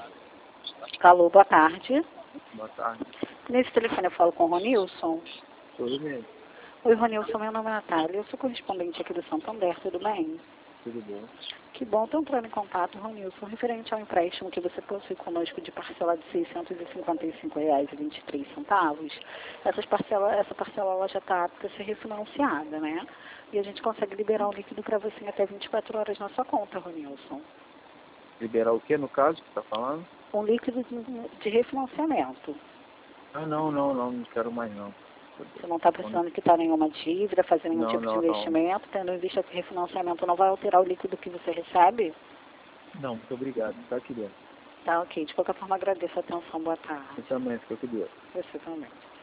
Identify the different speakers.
Speaker 1: Alô, boa tarde.
Speaker 2: Boa tarde.
Speaker 1: Nesse telefone eu falo com o Ronilson.
Speaker 2: Tudo bem?
Speaker 1: Oi, Ronilson, meu nome é Natália. Eu sou correspondente aqui do Santander, tudo bem?
Speaker 2: Tudo bom?
Speaker 1: Que bom, estou entrando em contato, Ronilson, referente ao empréstimo que você possui conosco de parcela de R$ 655,23. Essa parcela ela já está apta a ser refinanciada, né? E a gente consegue liberar o líquido para você em até 24 horas na sua conta, Ronilson.
Speaker 2: Liberar o que no caso que você está falando?
Speaker 1: Um líquido de refinanciamento.
Speaker 2: Ah, não quero mais não.
Speaker 1: Você não está precisando quitar nenhuma dívida, fazer nenhum tipo de
Speaker 2: Não.
Speaker 1: investimento, tendo em vista que o refinanciamento não vai alterar o líquido que você recebe?
Speaker 2: Não, muito obrigado. Tá, querendo.
Speaker 1: Tá, ok. De qualquer forma, agradeço a atenção. Boa tarde.
Speaker 2: Eu também, fica com Deus.
Speaker 1: Você também.